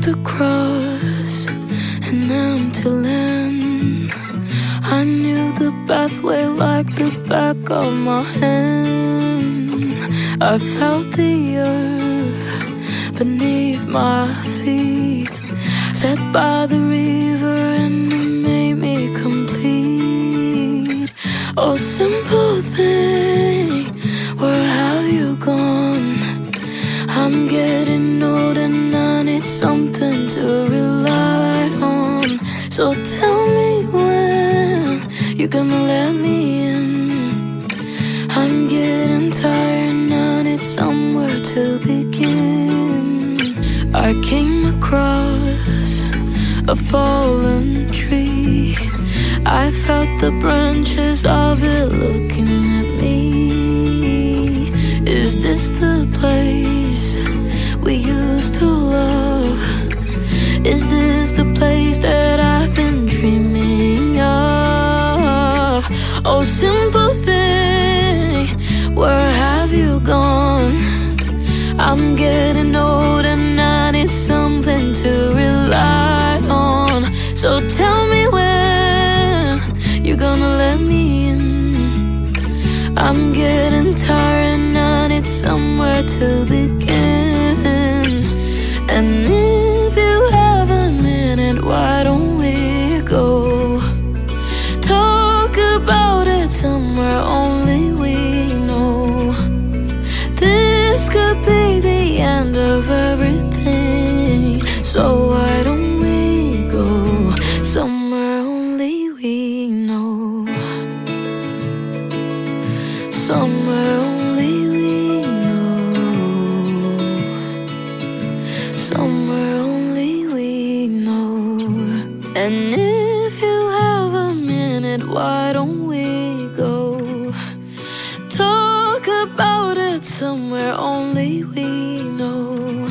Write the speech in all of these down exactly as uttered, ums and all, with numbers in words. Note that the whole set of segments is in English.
walked across an empty land. I knew the pathway like the back of my hand. I felt the earth beneath my feet, sat by the river and it made me complete. Oh, simple thing, where have you gone? I'm getting old and I need something to rely on. So tell me when you're gonna let me in. I'm getting tired and I need somewhere to begin. I came across a fallen tree. I felt the branches of it looking at me. Is this the place we used to love? Is this the place that I've been dreaming of? Oh, simple thing, where have you gone? I'm getting old and I need something to rely on. So tell me when you're gonna let me in. I'm getting tired and I need somewhere to begin. And if you have a minute, why don't we go talk about it somewhere only we know? This could be the end of everything, so why don't we go somewhere only we know? Somewhere only we know. Somewhere only we know. And if you have a minute, why don't we go talk about it somewhere only we know?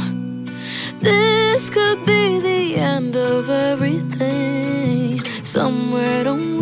This could be the end of everything, somewhere don't